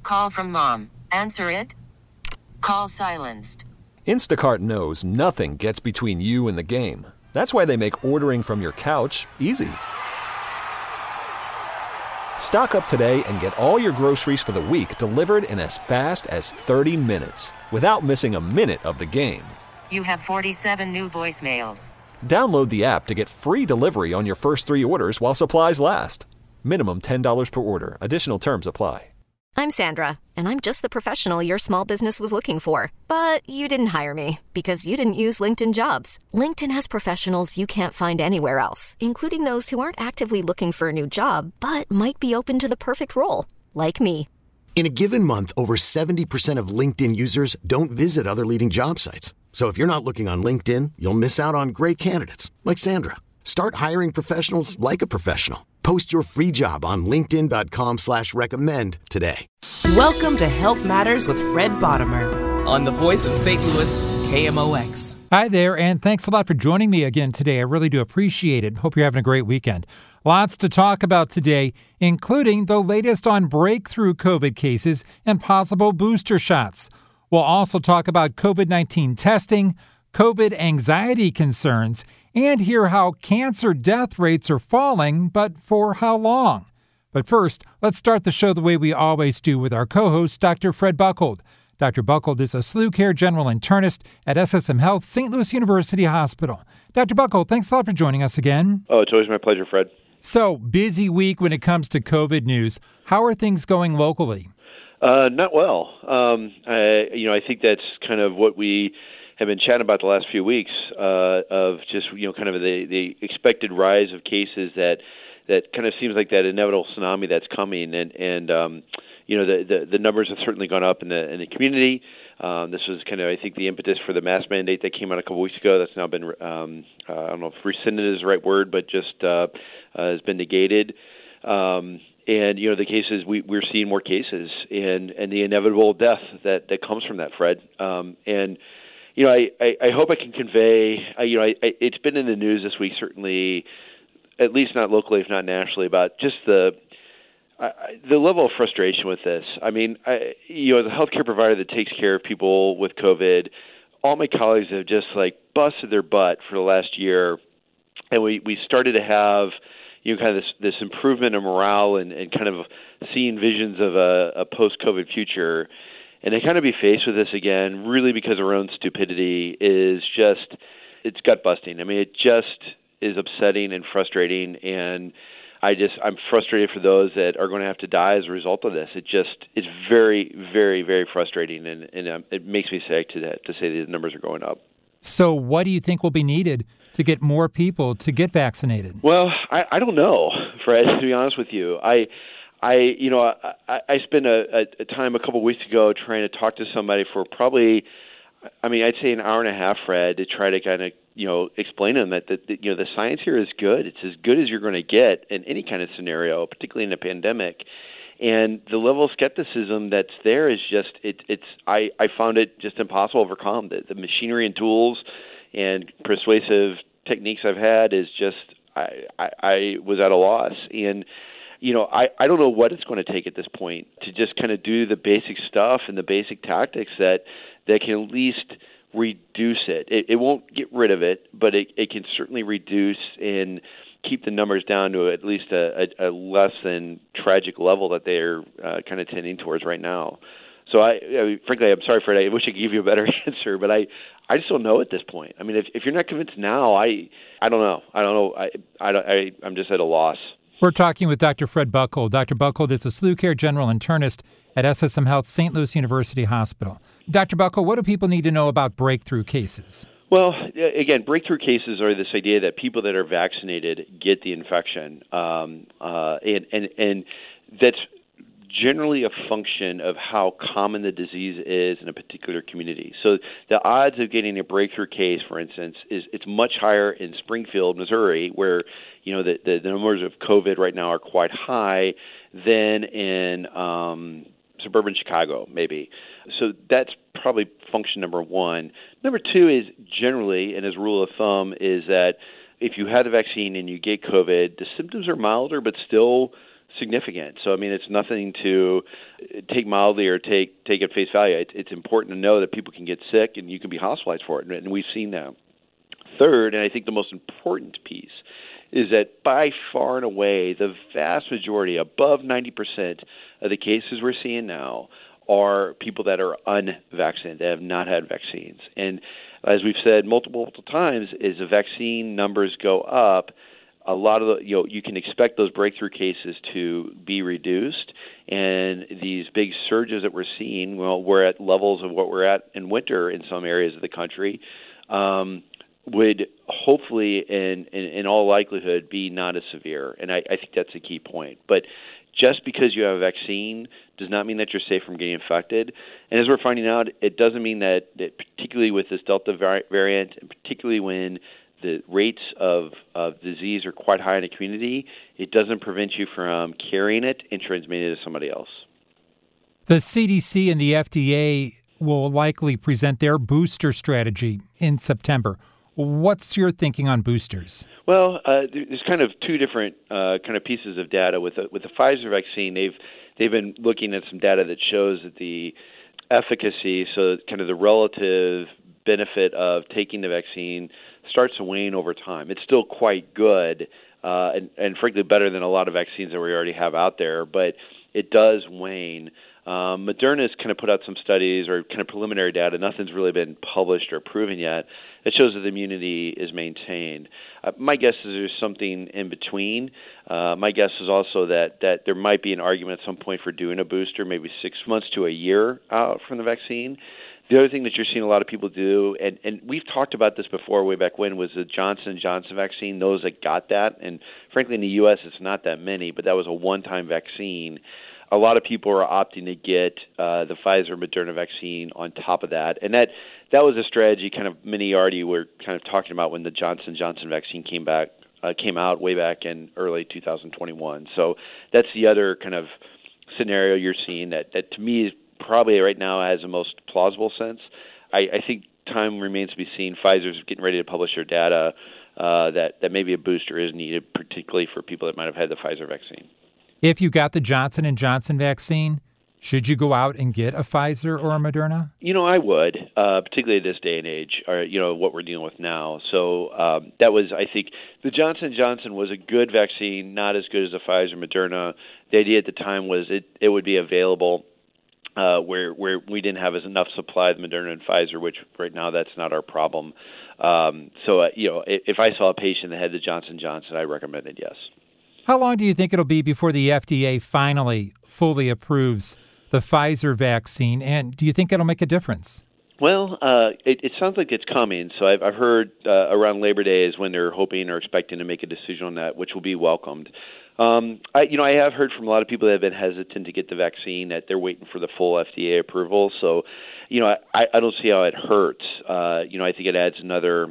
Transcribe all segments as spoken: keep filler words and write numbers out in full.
Call from mom. Answer it. Call silenced. Instacart knows nothing gets between you and the game. That's why they make ordering from your couch easy. Stock up today and get all your groceries for the week delivered in as fast as thirty minutes without missing a minute of the game. You have forty-seven new voicemails. Download the app to get free delivery on your first three orders while supplies last. Minimum ten dollars per order. Additional terms apply. I'm Sandra, and I'm just the professional your small business was looking for. But you didn't hire me because you didn't use LinkedIn Jobs. LinkedIn has professionals you can't find anywhere else, including those who aren't actively looking for a new job, but might be open to the perfect role, like me. In a given month, over seventy percent of LinkedIn users don't visit other leading job sites. So if you're not looking on LinkedIn, you'll miss out on great candidates like Sandra. Start hiring professionals like a professional. Post your free job on linkedin.com slash recommend today. Welcome to Health Matters with Fred Bottomer on the voice of Saint Louis, K M O X. Hi there, and thanks a lot for joining me again today. I really do appreciate it. Hope you're having a great weekend. Lots to talk about today, including the latest on breakthrough COVID cases and possible booster shots. We'll also talk about COVID nineteen testing, COVID anxiety concerns, and hear how cancer death rates are falling, but for how long. But first, let's start the show the way we always do with our co-host, Doctor Fred Buchhold. Doctor Buchhold is a SLU Care General Internist at S S M Health Saint Louis University Hospital. Doctor Buchhold, thanks a lot for joining us again. Oh, it's always my pleasure, Fred. So, busy week when it comes to COVID news. How are things going locally? Uh, not well. Um, I, you know, I think that's kind of what we have been chatting about the last few weeks uh, of just, you know, kind of the, the expected rise of cases that that kind of seems like that inevitable tsunami that's coming. And, and um, you know, the, the, the numbers have certainly gone up in the, in the community. Um, this was kind of, I think, the impetus for the mask mandate that came out a couple weeks ago. That's now been, um, uh, I don't know if rescinded is the right word, but just uh, uh, has been negated. Um And, you know, the cases, we, we're seeing more cases and, and the inevitable death that, that comes from that, Fred. Um, and, you know, I, I, I hope I can convey, uh, you know, I, I, it's been in the news this week, certainly, at least not locally, if not nationally, about just the uh, the level of frustration with this. I mean, I, you know, as a healthcare provider that takes care of people with COVID, all my colleagues have just, like, busted their butt for the last year. And we, we started to have you know, kind of this, this improvement in morale and, and kind of seeing visions of a, a post-COVID future. And to kind of be faced with this again, really because of our own stupidity, is just, it's gut-busting. I mean, it just is upsetting and frustrating, and I just, I'm frustrated for those that are going to have to die as a result of this. It just, it's very, very, very frustrating, and, and um, it makes me sick to, that, to say these numbers are going up. So what do you think will be needed to get more people to get vaccinated? Well, I, I don't know, Fred, to be honest with you. I, I you know, I, I spent a, a time a couple of weeks ago trying to talk to somebody for probably, I mean, I'd say an hour and a half, Fred, to try to kind of, you know, explain to them that, the, you know, the science here is good. It's as good as you're going to get in any kind of scenario, particularly in a pandemic. And the level of skepticism that's there is just, it, it's, I, I found it just impossible to overcome. The, the machinery and tools and persuasive techniques I've had is just, I, I, I was at a loss. And, you know, I, I don't know what it's going to take at this point to just kind of do the basic stuff and the basic tactics that, that can at least reduce it. It, it won't get rid of it, but it, it can certainly reduce and keep the numbers down to at least a, a, a less than tragic level that they're uh, kind of tending towards right now. So, I, I mean, frankly, I'm sorry, Fred. I wish I could give you a better answer, but I, I just don't know at this point. I mean, if, if you're not convinced now, I, I don't know. I don't know. I, I, I, I'm just at a loss. We're talking with Doctor Fred Buchhold. Doctor Buchhold is a SLU Care General Internist at S S M Health Saint Louis University Hospital. Doctor Buchhold, what do people need to know about breakthrough cases? Well, again, breakthrough cases are this idea that people that are vaccinated get the infection, um, uh, and, and and that's generally a function of how common the disease is in a particular community. So the odds of getting a breakthrough case, for instance, is it's much higher in Springfield, Missouri, where you know the, the, the numbers of COVID right now are quite high, than in um, suburban Chicago, maybe. So that's probably function number one. Number two is generally, and as a rule of thumb, is that if you have the vaccine and you get COVID, the symptoms are milder but still significant. So, I mean, it's nothing to take mildly or take take at face value. It's, it's important to know that people can get sick and you can be hospitalized for it, and, and we've seen that. Third, and I think the most important piece, is that by far and away, the vast majority, above ninety percent of the cases we're seeing now, are people that are unvaccinated, that have not had vaccines. And as we've said multiple, multiple times, as the vaccine numbers go up, a lot of the, you know, you can expect those breakthrough cases to be reduced. And these big surges that we're seeing, well, we're at levels of what we're at in winter in some areas of the country, um, would hopefully, in, in, in all likelihood, be not as severe. And I, I think that's a key point. But just because you have a vaccine does not mean that you're safe from getting infected. And as we're finding out, it doesn't mean that, that particularly with this Delta variant, and particularly when the rates of, of disease are quite high in the community, it doesn't prevent you from carrying it and transmitting it to somebody else. The C D C and the F D A will likely present their booster strategy in September. What's your thinking on boosters? Well, uh, there's kind of two different uh, kind of pieces of data. With the, with the Pfizer vaccine, they've they've been looking at some data that shows that the efficacy, so kind of the relative benefit of taking the vaccine, starts to wane over time. It's still quite good, uh, and, and frankly better than a lot of vaccines that we already have out there, but it does wane. Um, Moderna's kind of put out some studies or kind of preliminary data. Nothing's really been published or proven yet. It shows that the immunity is maintained. Uh, my guess is there's something in between. Uh, my guess is also that, that there might be an argument at some point for doing a booster, maybe six months to a year out from the vaccine. The other thing that you're seeing a lot of people do, and, and we've talked about this before way back when, was the Johnson and Johnson vaccine, those that got that. And frankly, in the U S, it's not that many, but that was a one-time vaccine. A lot of people are opting to get uh, the Pfizer Moderna vaccine on top of that. And that that was a strategy kind of many already were kind of talking about when the Johnson and Johnson vaccine came back uh, came out way back in early two thousand twenty-one. So that's the other kind of scenario you're seeing that, that to me is probably right now has the most plausible sense. I, I think time remains to be seen. Pfizer's getting ready to publish their data uh, that, that maybe a booster is needed, particularly for people that might have had the Pfizer vaccine. If you got the Johnson and Johnson vaccine, should you go out and get a Pfizer or a Moderna? You know, I would, uh, particularly at this day and age, or, you know, what we're dealing with now. So um, that was, I think, the Johnson and Johnson was a good vaccine, not as good as the Pfizer Moderna. The idea at the time was it, it would be available uh, where where we didn't have as enough supply of Moderna and Pfizer, which right now that's not our problem. Um, so, uh, you know, if, if I saw a patient that had the Johnson and Johnson, I recommend it, yes. How long do you think it'll be before the F D A finally fully approves the Pfizer vaccine, and do you think it'll make a difference? Well, uh, it, it sounds like it's coming. So I've, I've heard uh, around Labor Day is when they're hoping or expecting to make a decision on that, which will be welcomed. Um, I, you know, I have heard from a lot of people that have been hesitant to get the vaccine that they're waiting for the full F D A approval. So, you know, I, I don't see how it hurts. Uh, you know, I think it adds another,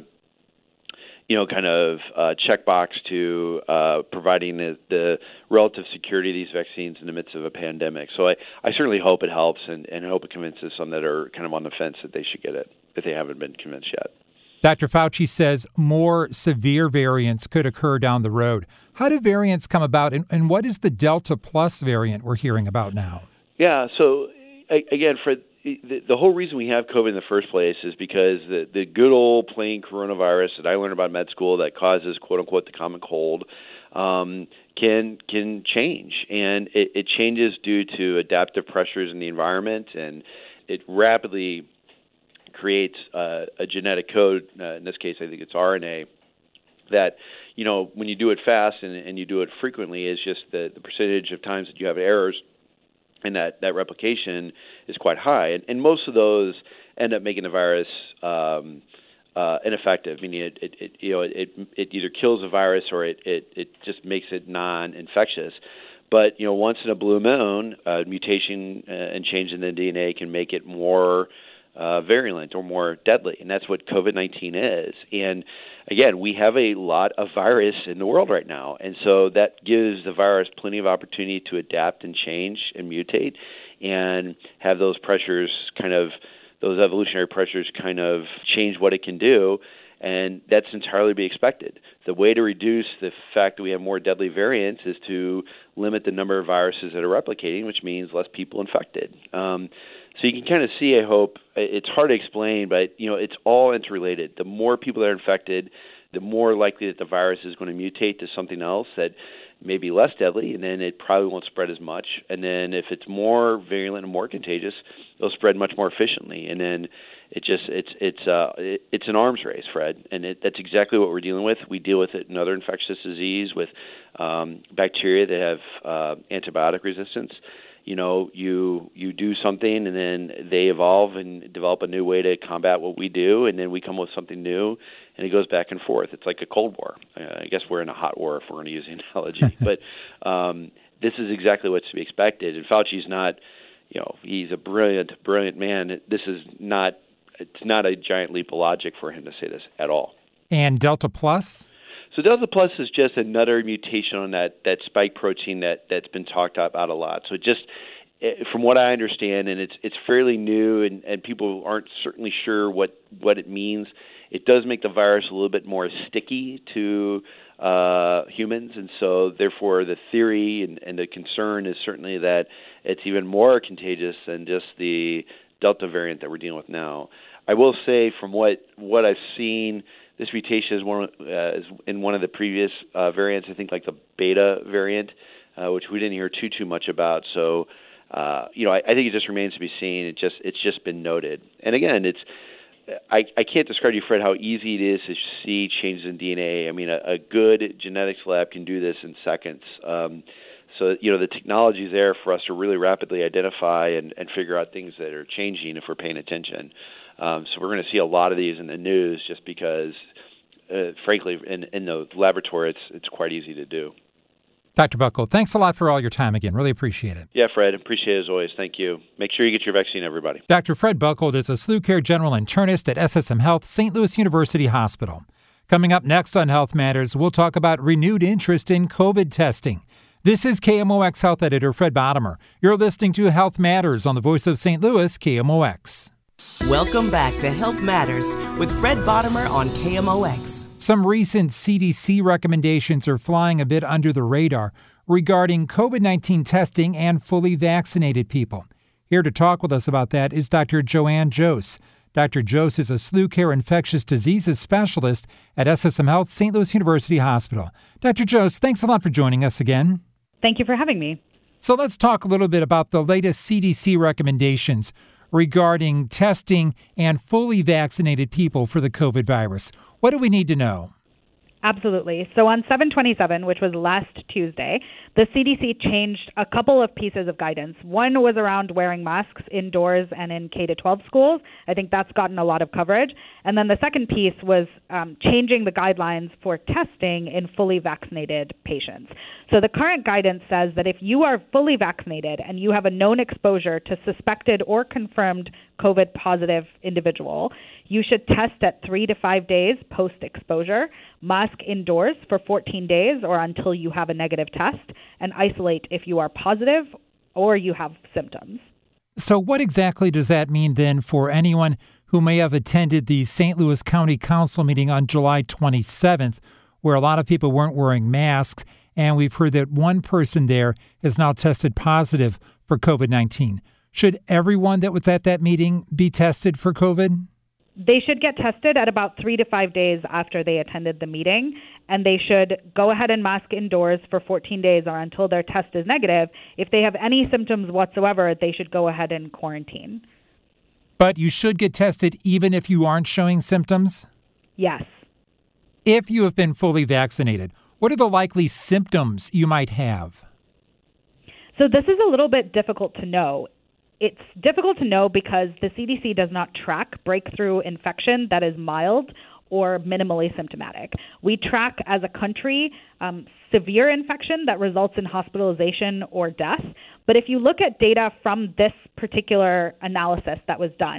you know, kind of uh, checkbox to uh, providing the, the relative security of these vaccines in the midst of a pandemic. So I, I certainly hope it helps and, and hope it convinces some that are kind of on the fence that they should get it, if they haven't been convinced yet. Doctor Fauci says more severe variants could occur down the road. How do variants come about, and, and what is the Delta Plus variant we're hearing about now? Yeah, so again, for the, the whole reason we have COVID in the first place is because the, the good old plain coronavirus that I learned about in med school that causes, quote unquote, the common cold um, can can change. And it, it changes due to adaptive pressures in the environment, and it rapidly creates uh, a genetic code, uh, in this case I think it's R N A, that, you know, when you do it fast and, and you do it frequently, is just the, the percentage of times that you have errors and that, that replication is quite high. And, and most of those end up making the virus um, uh, ineffective, meaning it, it, it you know it, it either kills the virus or it, it, it just makes it non-infectious. But, you know, once in a blue moon, uh, mutation uh, and change in the D N A can make it more Uh, virulent or more deadly, and that's what COVID nineteen is. And again, we have a lot of virus in the world right now, and so that gives the virus plenty of opportunity to adapt and change and mutate and have those pressures kind of, those evolutionary pressures kind of change what it can do. And that's entirely to be expected. The way to reduce the fact that we have more deadly variants is to limit the number of viruses that are replicating, which means less people infected. Um, so you can kind of see, I hope, it's hard to explain, but you know, it's all interrelated. The more people that are infected, the more likely that the virus is going to mutate to something else that may be less deadly, and then it probably won't spread as much. And then if it's more virulent and more contagious, it'll spread much more efficiently. And then it just it's it's uh it, it's an arms race, Fred, and it, that's exactly what we're dealing with. We deal with it in other infectious disease with um, bacteria that have uh, antibiotic resistance. You know, you you do something, and then they evolve and develop a new way to combat what we do, and then we come up with something new, and it goes back and forth. It's like a Cold War. Uh, I guess we're in a hot war if we're going to use the analogy. But um, this is exactly what's to be expected. And Fauci's not, you know, he's a brilliant, brilliant man. This is not, it's not a giant leap of logic for him to say this at all. And Delta Plus? So Delta Plus is just another mutation on that, that spike protein that, that's been talked about a lot. So it just, from what I understand, and it's it's fairly new, and, and people aren't certainly sure what, what it means, it does make the virus a little bit more sticky to uh, humans, and so therefore the theory and, and the concern is certainly that it's even more contagious than just the Delta variant that we're dealing with now. I will say from what, what I've seen, this mutation is one uh, is in one of the previous uh, variants, I think like the Beta variant, uh, which we didn't hear too too much about. So, uh, you know, I, I think it just remains to be seen. It just it's just been noted. And again, it's I, I can't describe to you, Fred, how easy it is to see changes in D N A. I mean, a, a good genetics lab can do this in seconds. Um, so, you know, the technology is there for us to really rapidly identify and, and figure out things that are changing if we're paying attention. Um, so we're going to see a lot of these in the news just because, uh, frankly, in, in the laboratory, it's it's quite easy to do. Doctor Buckle, thanks a lot for all your time again. Really appreciate it. Yeah, Fred, appreciate it as always. Thank you. Make sure you get your vaccine, everybody. Doctor Fred Buckle is a SLU Care General Internist at S S M Health, Saint Louis University Hospital. Coming up next on Health Matters, we'll talk about renewed interest in COVID testing. This is K M O X Health Editor Fred Bottomer. You're listening to Health Matters on the Voice of Saint Louis, K M O X. Welcome back to Health Matters with Fred Bottomer on K M O X. Some recent C D C recommendations are flying a bit under the radar regarding COVID nineteen testing and fully vaccinated people. Here to talk with us about that is Doctor Joanne Jose. Doctor Jose is a SLU Care infectious diseases specialist at S S M Health, Saint Louis University Hospital. Doctor Jose, thanks a lot for joining us again. Thank you for having me. So let's talk a little bit about the latest C D C recommendations regarding testing and fully vaccinated people for the COVID virus. What do we need to know? Absolutely. So on seven twenty-seven, which was last Tuesday, the C D C changed a couple of pieces of guidance. One was around wearing masks indoors and in K to twelve schools. I think that's gotten a lot of coverage. And then the second piece was um, changing the guidelines for testing in fully vaccinated patients. So the current guidance says that if you are fully vaccinated and you have a known exposure to suspected or confirmed COVID positive individual, you should test at three to five days post-exposure, mask indoors for fourteen days or until you have a negative test, and isolate if you are positive or you have symptoms. So what exactly does that mean then for anyone who may have attended the Saint Louis County Council meeting on July twenty-seventh, where a lot of people weren't wearing masks, and we've heard that one person there is now tested positive for COVID nineteen. Should everyone that was at that meeting be tested for COVID? They should get tested at about three to five days after they attended the meeting, and they should go ahead and mask indoors for fourteen days or until their test is negative. If they have any symptoms whatsoever, they should go ahead and quarantine. But you should get tested even if you aren't showing symptoms? Yes. If you have been fully vaccinated, what are the likely symptoms you might have? So this is a little bit difficult to know. It's difficult to know because the C D C does not track breakthrough infection that is mild or minimally symptomatic. We track as a country um, severe infection that results in hospitalization or death. But if you look at data from this particular analysis that was done,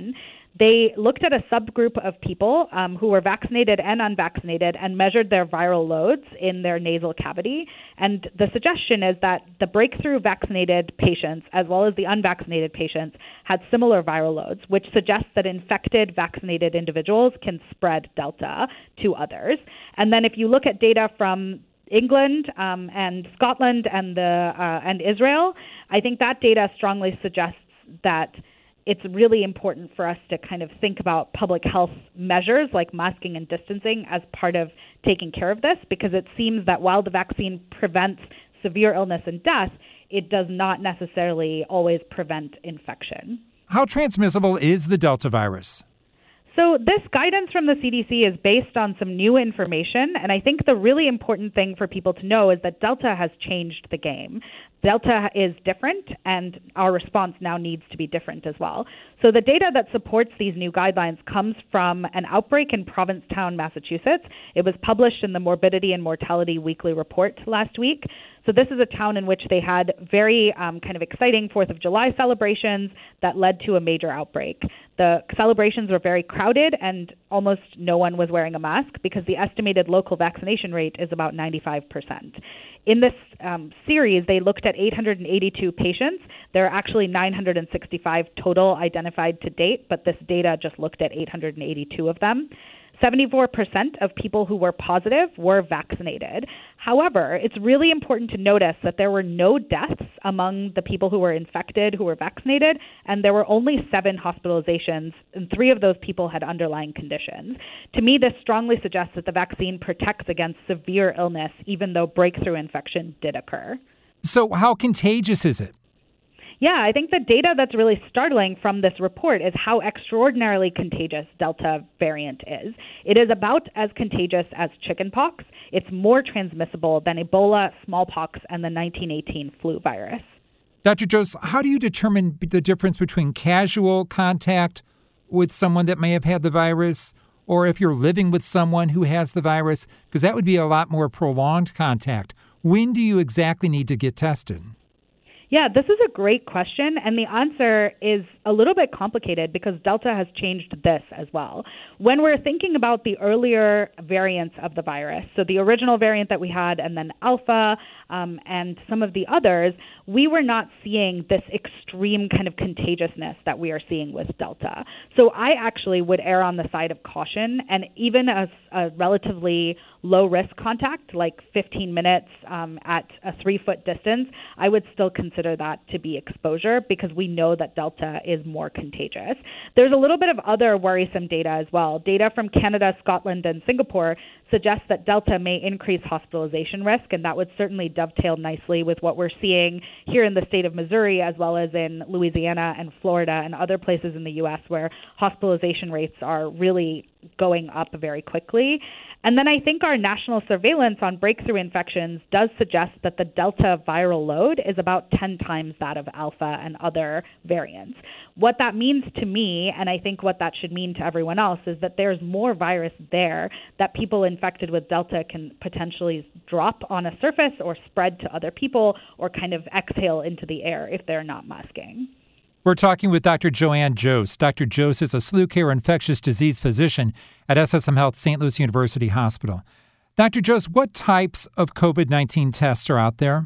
They looked at a subgroup of people um, who were vaccinated and unvaccinated and measured their viral loads in their nasal cavity. And the suggestion is that the breakthrough vaccinated patients, as well as the unvaccinated patients, had similar viral loads, which suggests that infected vaccinated individuals can spread Delta to others. And then if you look at data from England um, and Scotland and the uh, and Israel, I think that data strongly suggests that it's really important for us to kind of think about public health measures like masking and distancing as part of taking care of this, because it seems that while the vaccine prevents severe illness and death, it does not necessarily always prevent infection. How transmissible is the Delta virus? So this guidance from the C D C is based on some new information, and I think the really important thing for people to know is that Delta has changed the game. Delta is different, and our response now needs to be different as well. So the data that supports these new guidelines comes from an outbreak in Provincetown, Massachusetts. It was published in the Morbidity and Mortality Weekly Report last week. So this is a town in which they had very um, kind of exciting fourth of July celebrations that led to a major outbreak. The celebrations were very crowded and almost no one was wearing a mask because the estimated local vaccination rate is about ninety-five percent. In this um, series, they looked at eight hundred eighty-two patients. There are actually nine hundred sixty-five total identified to date, but this data just looked at eight hundred eighty-two of them. seventy-four percent of people who were positive were vaccinated. However, it's really important to notice that there were no deaths among the people who were infected who were vaccinated, and there were only seven hospitalizations, and three of those people had underlying conditions. To me, this strongly suggests that the vaccine protects against severe illness, even though breakthrough infection did occur. So how contagious is it? Yeah, I think the data that's really startling from this report is how extraordinarily contagious Delta variant is. It is about as contagious as chickenpox. It's more transmissible than Ebola, smallpox, and the nineteen eighteen flu virus. Doctor Jose, how do you determine the difference between casual contact with someone that may have had the virus, or if you're living with someone who has the virus? Because that would be a lot more prolonged contact. When do you exactly need to get tested? Yeah, this is a great question, and the answer is a little bit complicated because Delta has changed this as well. When we're thinking about the earlier variants of the virus, so the original variant that we had and then Alpha um, and some of the others, we were not seeing this extreme kind of contagiousness that we are seeing with Delta. So I actually would err on the side of caution, and even a, a relatively low-risk contact, like fifteen minutes um, at a three-foot distance, I would still consider that to be exposure because we know that Delta is more contagious. There's a little bit of other worrisome data as well. Data from Canada, Scotland, and Singapore suggests that Delta may increase hospitalization risk, and that would certainly dovetail nicely with what we're seeing here in the state of Missouri, as well as in Louisiana and Florida and other places in the U S where hospitalization rates are really going up very quickly. And then I think our national surveillance on breakthrough infections does suggest that the Delta viral load is about ten times that of Alpha and other variants. What that means to me, and I think what that should mean to everyone else, is that there's more virus there that people infected with Delta can potentially drop on a surface or spread to other people or kind of exhale into the air if they're not masking. We're talking with Doctor Joanne Jose. Doctor Jose is a slew care infectious disease physician at S S M Health Saint Louis University Hospital. Doctor Jose, what types of COVID nineteen tests are out there?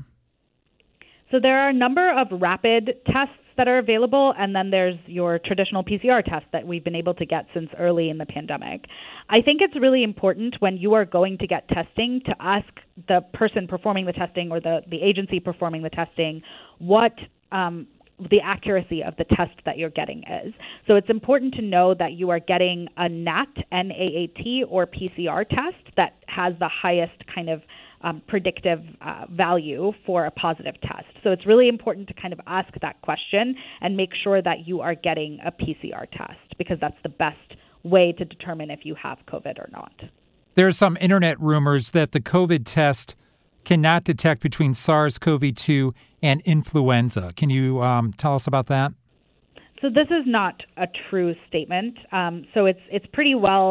So there are a number of rapid tests that are available, and then there's your traditional P C R test that we've been able to get since early in the pandemic. I think it's really important when you are going to get testing to ask the person performing the testing or the, the agency performing the testing what um, the accuracy of the test that you're getting is. So it's important to know that you are getting a N A T, N A A T, or P C R test that has the highest kind of um, predictive uh, value for a positive test. So it's really important to kind of ask that question and make sure that you are getting a P C R test because that's the best way to determine if you have COVID or not. There are some internet rumors that the COVID test cannot detect between SARS-C o V two and influenza. Can you um, tell us about that? So this is not a true statement. Um, so it's it's pretty well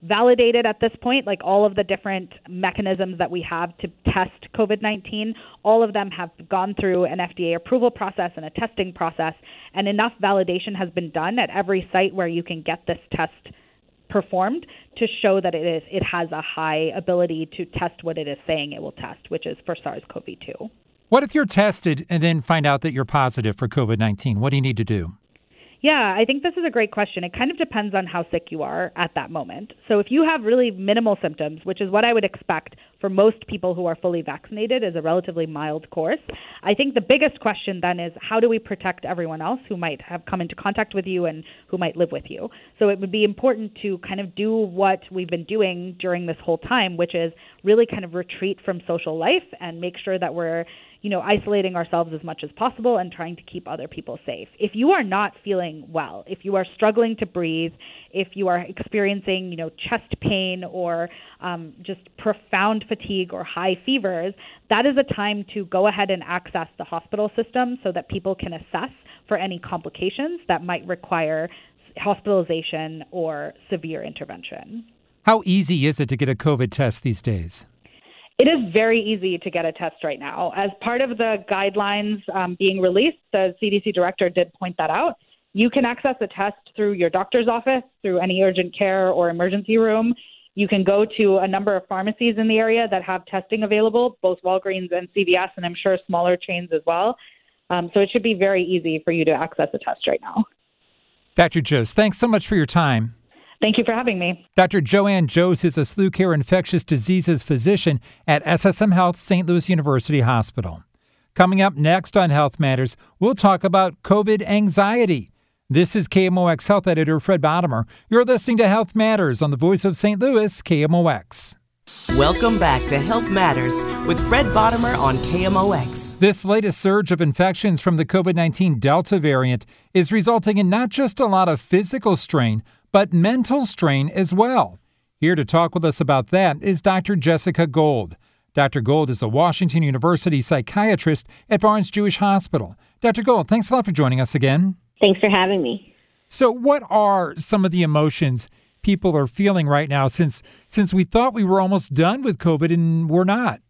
validated at this point. Like all of the different mechanisms that we have to test COVID nineteen, all of them have gone through an F D A approval process and a testing process, and enough validation has been done at every site where you can get this test performed to show that it is it has a high ability to test what it is saying it will test, which is for SARS-C o V two. What if you're tested and then find out that you're positive for COVID nineteen? What do you need to do? Yeah, I think this is a great question. It kind of depends on how sick you are at that moment. So if you have really minimal symptoms, which is what I would expect for most people who are fully vaccinated, is a relatively mild course, I think the biggest question then is how do we protect everyone else who might have come into contact with you and who might live with you? So it would be important to kind of do what we've been doing during this whole time, which is really kind of retreat from social life and make sure that we're you know, isolating ourselves as much as possible and trying to keep other people safe. If you are not feeling well, if you are struggling to breathe, if you are experiencing, you know, chest pain or um, just profound fatigue or high fevers, that is a time to go ahead and access the hospital system so that people can assess for any complications that might require hospitalization or severe intervention. How easy is it to get a COVID test these days? It is very easy to get a test right now. As part of the guidelines um, being released, the C D C director did point that out. You can access a test through your doctor's office, through any urgent care or emergency room. You can go to a number of pharmacies in the area that have testing available, both Walgreens and C V S, and I'm sure smaller chains as well. Um, so it should be very easy for you to access a test right now. Doctor Jose, thanks so much for your time. Thank you for having me. Doctor Joanne Jose is a SLU Care infectious diseases physician at S S M Health Saint Louis University Hospital. Coming up next on Health Matters, we'll talk about COVID anxiety. This is K M O X Health Editor Fred Bottomer. You're listening to Health Matters on the Voice of Saint Louis, K M O X. Welcome back to Health Matters with Fred Bottomer on K M O X. This latest surge of infections from the COVID nineteen Delta variant is resulting in not just a lot of physical strain, but mental strain as well. Here to talk with us about that is Doctor Jessica Gold. Doctor Gold is a Washington University psychiatrist at Barnes Jewish Hospital. Doctor Gold, thanks a lot for joining us again. Thanks for having me. So what are some of the emotions people are feeling right now since since we thought we were almost done with COVID and we're not?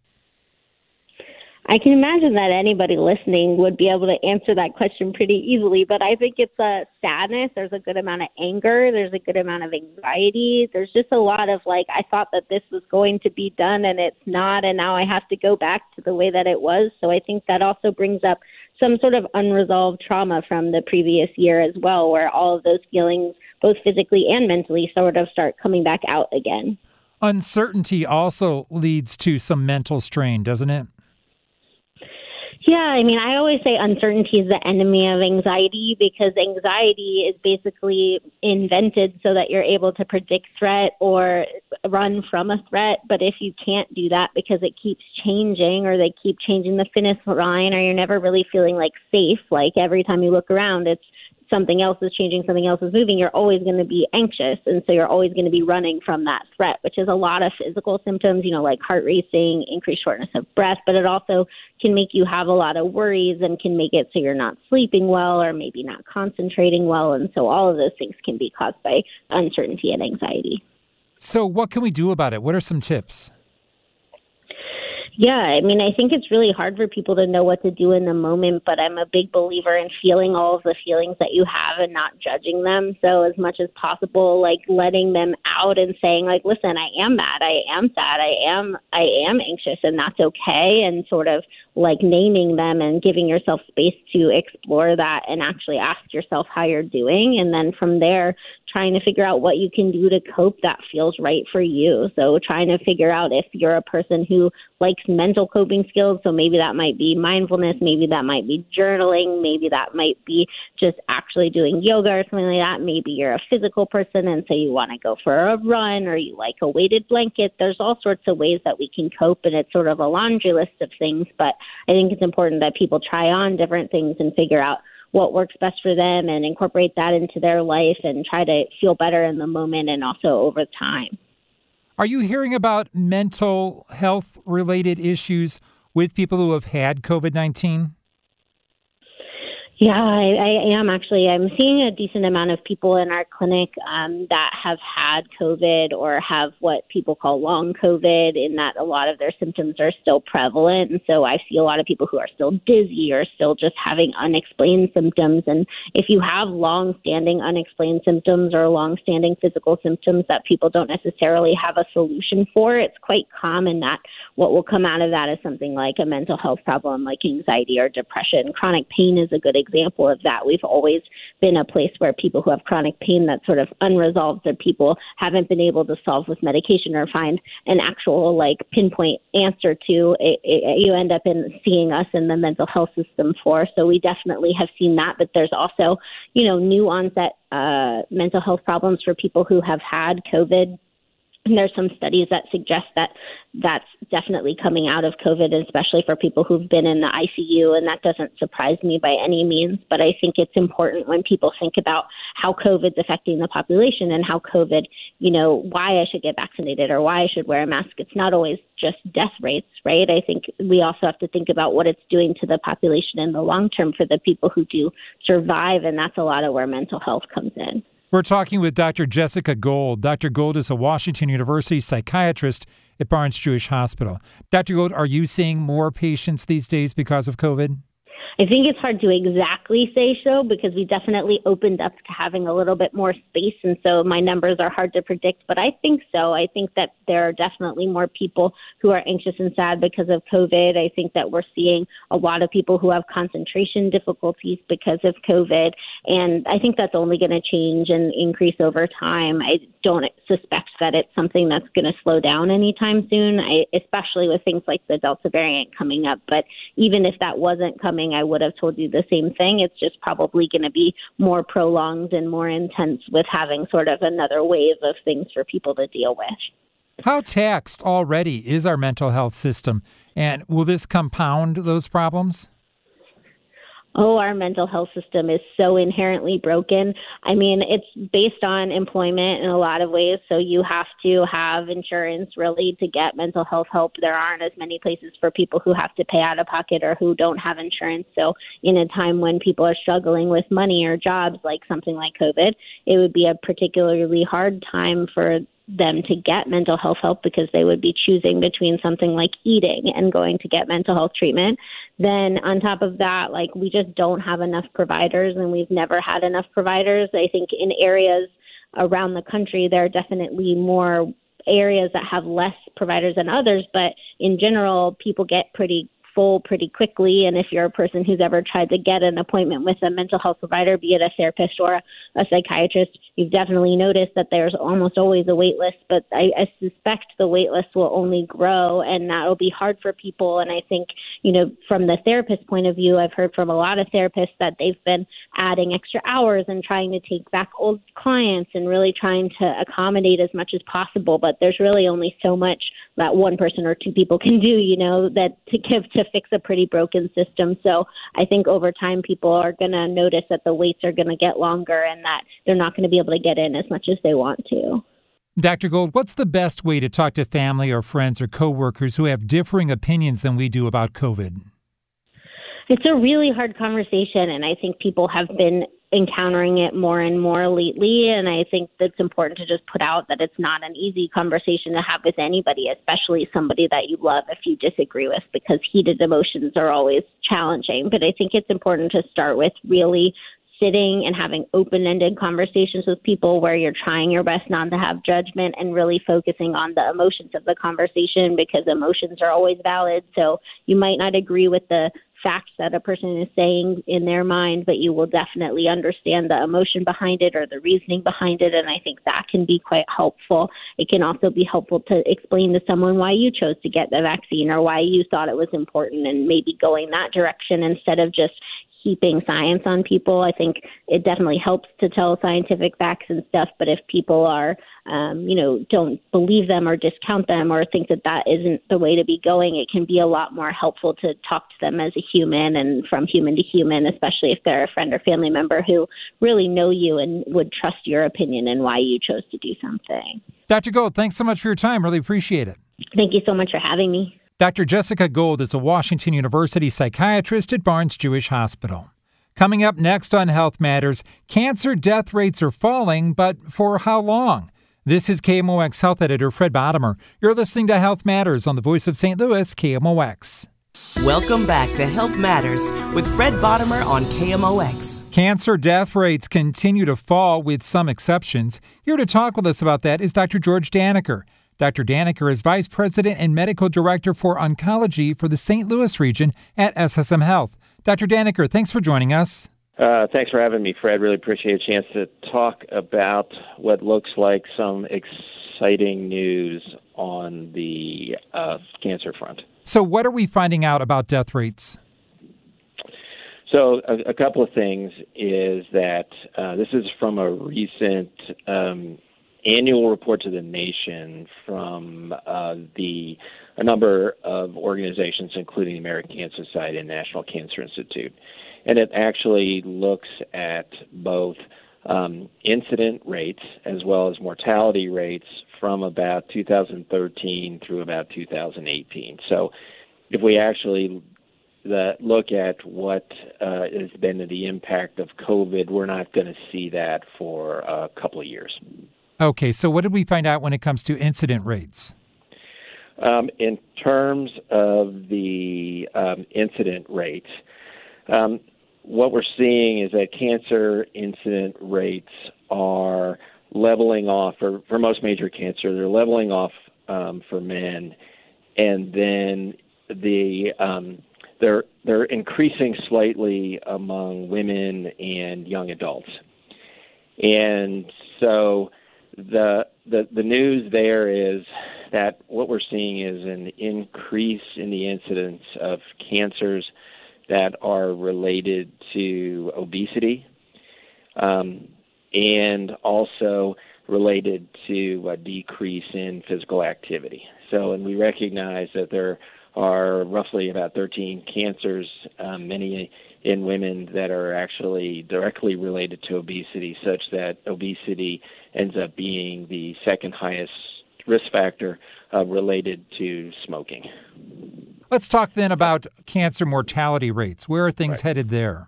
I can imagine that anybody listening would be able to answer that question pretty easily, but I think it's a sadness. There's a good amount of anger. There's a good amount of anxiety. There's just a lot of like, I thought that this was going to be done and it's not, and now I have to go back to the way that it was. So I think that also brings up some sort of unresolved trauma from the previous year as well, where all of those feelings, both physically and mentally, sort of start coming back out again. Uncertainty also leads to some mental strain, doesn't it? Yeah, I mean, I always say uncertainty is the enemy of anxiety because anxiety is basically invented so that you're able to predict threat or run from a threat. But if you can't do that because it keeps changing or they keep changing the finish line or you're never really feeling like safe, like every time you look around, it's something else is changing, something else is moving, you're always going to be anxious. And so you're always going to be running from that threat, which is a lot of physical symptoms, you know, like heart racing, increased shortness of breath, but it also can make you have a lot of worries and can make it so you're not sleeping well or maybe not concentrating well. And so all of those things can be caused by uncertainty and anxiety. So what can we do about it? What are some tips? Yeah, I mean, I think it's really hard for people to know what to do in the moment, but I'm a big believer in feeling all of the feelings that you have and not judging them. So as much as possible, like letting them out and saying like, listen, I am mad, I am sad, I am, I am anxious, and that's okay. And sort of like naming them and giving yourself space to explore that and actually ask yourself how you're doing. And then from there, trying to figure out what you can do to cope that feels right for you. So trying to figure out if you're a person who likes mental coping skills, so maybe that might be mindfulness, maybe that might be journaling, maybe that might be just actually doing yoga or something like that. Maybe you're a physical person and so you want to go for a run or you like a weighted blanket. There's all sorts of ways that we can cope, and it's sort of a laundry list of things. But I think it's important that people try on different things and figure out what works best for them and incorporate that into their life and try to feel better in the moment and also over time. Are you hearing about mental health related issues with people who have had COVID nineteen? Yeah, I, I am actually. I'm seeing a decent amount of people in our clinic um, that have had COVID or have what people call long COVID, in that a lot of their symptoms are still prevalent. And so I see a lot of people who are still dizzy or still just having unexplained symptoms. And if you have long-standing unexplained symptoms or long-standing physical symptoms that people don't necessarily have a solution for, it's quite common that what will come out of that is something like a mental health problem like anxiety or depression. Chronic pain is a good example of that. We've always been a place where people who have chronic pain that's sort of unresolved, that people haven't been able to solve with medication or find an actual like pinpoint answer to, it, it, you end up in seeing us in the mental health system for. So we definitely have seen that, but there's also, you know, new onset uh, mental health problems for people who have had COVID. And there's some studies that suggest that that's definitely coming out of COVID, especially for people who've been in the I C U. And that doesn't surprise me by any means. But I think it's important when people think about how COVID's affecting the population and how COVID, you know, why I should get vaccinated or why I should wear a mask. It's not always just death rates, right? I think we also have to think about what it's doing to the population in the long term for the people who do survive. And that's a lot of where mental health comes in. We're talking with Doctor Jessica Gold. Doctor Gold is a Washington University psychiatrist at Barnes-Jewish Hospital. Doctor Gold, are you seeing more patients these days because of COVID? I think it's hard to exactly say so because we definitely opened up to having a little bit more space. And so my numbers are hard to predict, but I think so. I think that there are definitely more people who are anxious and sad because of COVID. I think that we're seeing a lot of people who have concentration difficulties because of COVID. And I think that's only going to change and increase over time. I don't suspect that it's something that's going to slow down anytime soon, I, especially with things like the Delta variant coming up. But even if that wasn't coming, I would have told you the same thing. It's just probably going to be more prolonged and more intense with having sort of another wave of things for people to deal with. How taxed already is our mental health system, and will this compound those problems? Oh, our mental health system is so inherently broken. I mean, it's based on employment in a lot of ways. So you have to have insurance really to get mental health help. There aren't as many places for people who have to pay out of pocket or who don't have insurance. So in a time when people are struggling with money or jobs, like something like COVID, it would be a particularly hard time for them to get mental health help because they would be choosing between something like eating and going to get mental health treatment. Then on top of that, like we just don't have enough providers and we've never had enough providers. I think in areas around the country, there are definitely more areas that have less providers than others. But in general, people get pretty full pretty quickly. And if you're a person who's ever tried to get an appointment with a mental health provider, be it a therapist or a, a psychiatrist, you've definitely noticed that there's almost always a wait list. But I, I suspect the wait list will only grow and that'll be hard for people. And I think, you know, from the therapist point of view, I've heard from a lot of therapists that they've been adding extra hours and trying to take back old clients and really trying to accommodate as much as possible. But there's really only so much that one person or two people can do, you know, that to give to fix a pretty broken system. So I think over time, people are going to notice that the waits are going to get longer and that they're not going to be able to get in as much as they want to. Doctor Gold, what's the best way to talk to family or friends or coworkers who have differing opinions than we do about COVID? It's a really hard conversation, and I think people have been encountering it more and more lately, and I think that's important to just put out that it's not an easy conversation to have with anybody, especially somebody that you love if you disagree with, because heated emotions are always challenging. But I think it's important to start with really sitting and having open-ended conversations with people where you're trying your best not to have judgment and really focusing on the emotions of the conversation, because emotions are always valid. So you might not agree with the facts that a person is saying in their mind, but you will definitely understand the emotion behind it or the reasoning behind it. And I think that can be quite helpful. It can also be helpful to explain to someone why you chose to get the vaccine or why you thought it was important and maybe going that direction instead of just heaping science on people. I think it definitely helps to tell scientific facts and stuff, but if people are, um, you know, don't believe them or discount them or think that that isn't the way to be going, it can be a lot more helpful to talk to them as a human and from human to human, especially if they're a friend or family member who really know you and would trust your opinion and why you chose to do something. Doctor Gold, thanks so much for your time. Really appreciate it. Thank you so much for having me. Doctor Jessica Gold is a Washington University psychiatrist at Barnes-Jewish Hospital. Coming up next on Health Matters, cancer death rates are falling, but for how long? This is K M O X Health Editor Fred Bottomer. You're listening to Health Matters on the Voice of Saint Louis, K M O X. Welcome back to Health Matters with Fred Bottomer on K M O X. Cancer death rates continue to fall with some exceptions. Here to talk with us about that is Doctor George Daneker. Doctor Daneker is Vice President and Medical Director for Oncology for the Saint Louis region at S S M Health. Doctor Daneker, thanks for joining us. Uh, thanks for having me, Fred. Really appreciate a chance to talk about what looks like some exciting news on the uh, cancer front. So what are we finding out about death rates? So a, a couple of things is that uh, this is from a recent um, annual report to the nation from uh, the a number of organizations, including the American Cancer Society and National Cancer Institute. And it actually looks at both um, incident rates as well as mortality rates from about two thousand thirteen through about two thousand eighteen. So if we actually the, look at what uh, has been the impact of COVID, we're not going to see that for a couple of years. Okay, so what did we find out when it comes to incident rates? Um, in terms of the um, incident rates, um, what we're seeing is that cancer incident rates are leveling off, or for most major cancer, they're leveling off um, for men, and then the um, they're they're increasing slightly among women and young adults, and so the the the news there is that what we're seeing is an increase in the incidence of cancers that are related to obesity um, and also related to a decrease in physical activity. So, and we recognize that there are roughly about thirteen cancers, um, many in women, that are actually directly related to obesity, such that obesity ends up being the second highest risk factor uh, related to smoking. Let's talk then about cancer mortality rates. Where are things right. headed there?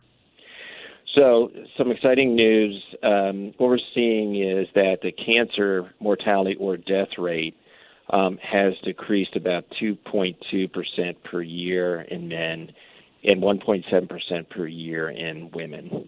So some exciting news. Um, what we're seeing is that the cancer mortality or death rate um, has decreased about two point two percent per year in men and one point seven percent per year in women.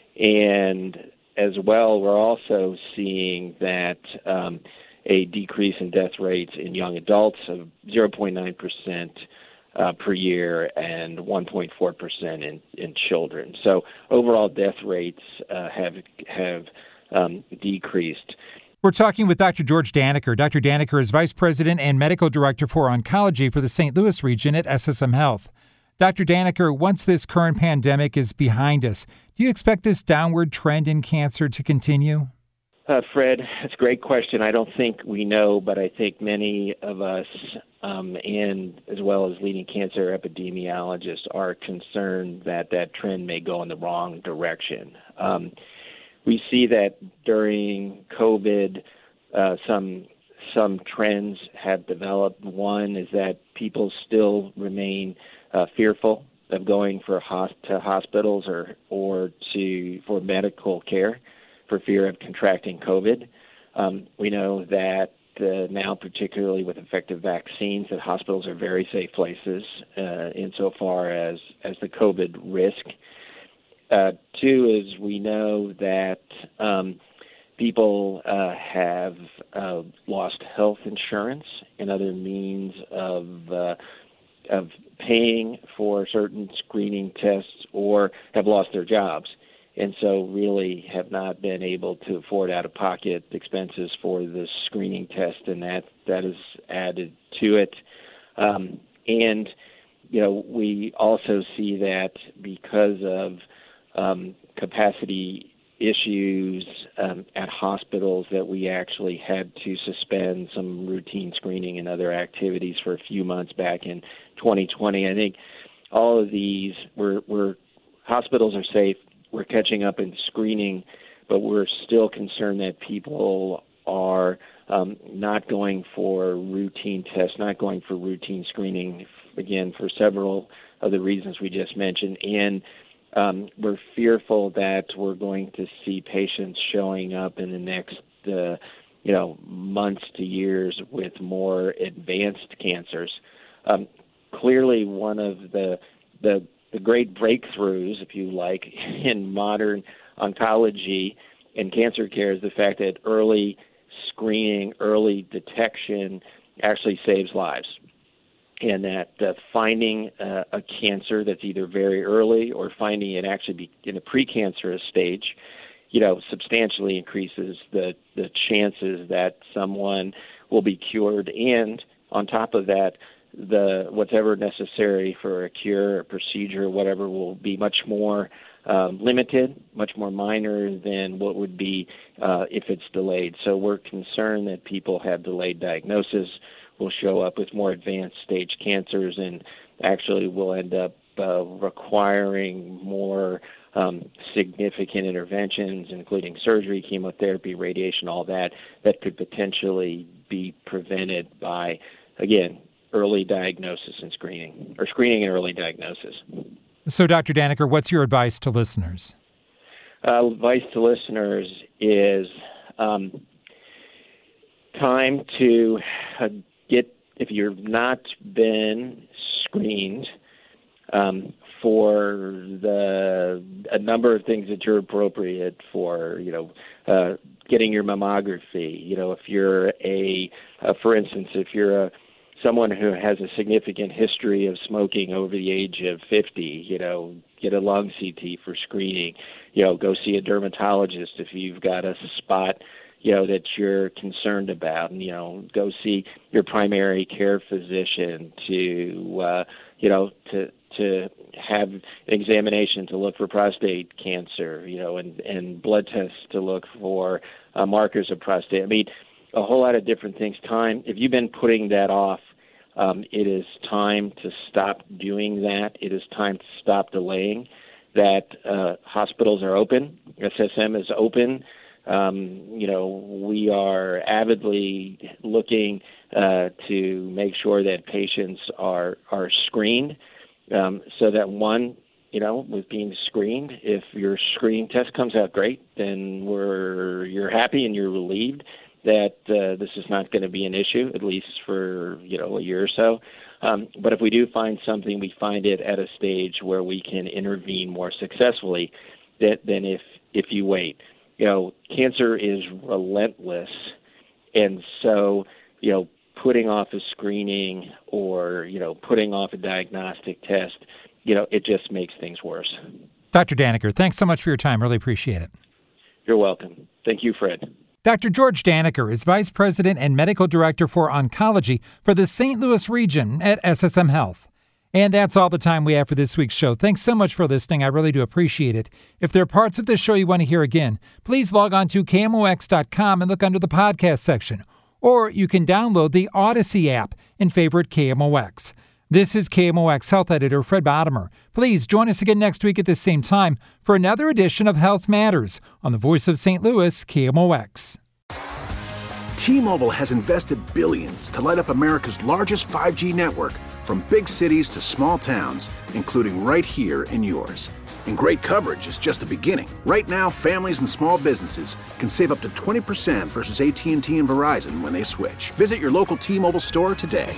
And as well, we're also seeing that um, a decrease in death rates in young adults of zero point nine percent uh, per year and one point four percent in, in children. So overall death rates uh, have have um, decreased. We're talking with Doctor George Daneker. Doctor Daneker is Vice President and Medical Director for Oncology for the Saint Louis region at S S M Health. Doctor Daneker, once this current pandemic is behind us, do you expect this downward trend in cancer to continue? Uh, Fred, that's a great question. I don't think we know, but I think many of us, um, and as well as leading cancer epidemiologists, are concerned that that trend may go in the wrong direction. Um, we see that during COVID, uh, some some trends have developed. One is that people still remain uh, fearful of going for hos- to hospitals or or to for medical care, for fear of contracting COVID. Um, we know that uh, now, particularly with effective vaccines, that hospitals are very safe places uh, insofar as, as the COVID risk. Uh, two is we know that um, people uh, have uh, lost health insurance and other means of uh, of paying for certain screening tests, or have lost their jobs, and so really have not been able to afford out-of-pocket expenses for the screening test, and that, that is added to it. Um, and, you know, we also see that because of um, capacity issues um, at hospitals, that we actually had to suspend some routine screening and other activities for a few months back in twenty twenty. I think all of these, we're, we're hospitals are safe. We're catching up in screening, but we're still concerned that people are um, not going for routine tests, not going for routine screening, again, for several of the reasons we just mentioned, and um, we're fearful that we're going to see patients showing up in the next, uh, you know, months to years with more advanced cancers. Um, clearly, one of the, the the great breakthroughs, if you like, in modern oncology and cancer care is the fact that early screening, early detection actually saves lives. And that uh, finding uh, a cancer that's either very early or finding it actually be in a precancerous stage, you know, substantially increases the, the chances that someone will be cured. And on top of that, the whatever necessary for a cure, a procedure, whatever, will be much more um, limited, much more minor than what would be uh, if it's delayed. So we're concerned that people have delayed diagnosis, will show up with more advanced stage cancers, and actually will end up uh, requiring more um, significant interventions, including surgery, chemotherapy, radiation, all that, that could potentially be prevented by, again, early diagnosis and screening, or screening and early diagnosis. So, Doctor Daneker, what's your advice to listeners? Uh, advice to listeners is um, time to uh, get, if you've not been screened um, for the a number of things that you're appropriate for, you know, uh, getting your mammography. You know, if you're a, uh, for instance, if you're a someone who has a significant history of smoking over the age of fifty, you know, get a lung C T for screening, you know, go see a dermatologist if you've got a spot, you know, that you're concerned about, and, you know, go see your primary care physician to, uh, you know, to, to have an examination to look for prostate cancer, you know, and, and blood tests to look for uh, markers of prostate. I mean, a whole lot of different things. Time, if you've been putting that off, um, it is time to stop doing that. It is time to stop delaying that. Uh, hospitals are open. S S M is open. Um, you know, we are avidly looking uh, to make sure that patients are, are screened um, so that, one, you know, with being screened, if your screening test comes out great, then we're you're happy and you're relieved that uh, this is not going to be an issue, at least for, you know, a year or so. Um, but if we do find something, we find it at a stage where we can intervene more successfully that, than if, if you wait. You know, cancer is relentless, and so, you know, putting off a screening or, you know, putting off a diagnostic test, you know, it just makes things worse. Doctor Daneker, thanks so much for your time. Really appreciate it. You're welcome. Thank you, Fred. Doctor George Daneker is Vice President and Medical Director for Oncology for the Saint Louis region at S S M Health. And that's all the time we have for this week's show. Thanks so much for listening. I really do appreciate it. If there are parts of this show you want to hear again, please log on to K M O X dot com and look under the podcast section. Or you can download the Odyssey app and favorite K M O X. This is K M O X Health Editor Fred Bodimer. Please join us again next week at the same time for another edition of Health Matters on the Voice of Saint Louis, K M O X. T-Mobile has invested billions to light up America's largest five G network, from big cities to small towns, including right here in yours. And great coverage is just the beginning. Right now, families and small businesses can save up to twenty percent versus A T and T and Verizon when they switch. Visit your local T-Mobile store today.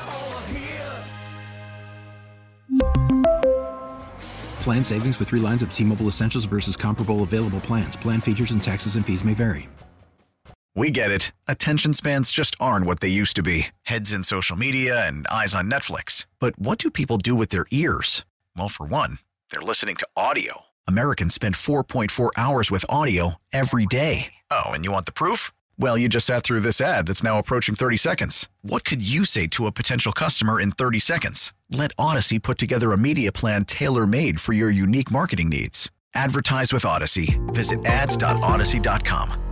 Plan savings with three lines of T-Mobile Essentials versus comparable available plans. Plan features and taxes and fees may vary. We get it. Attention spans just aren't what they used to be. Heads in social media and eyes on Netflix. But what do people do with their ears? Well, for one, they're listening to audio. Americans spend four point four hours with audio every day. Oh, and you want the proof? Well, you just sat through this ad that's now approaching thirty seconds. What could you say to a potential customer in thirty seconds? Let Odyssey put together a media plan tailor-made for your unique marketing needs. Advertise with Odyssey. Visit ads dot odyssey dot com.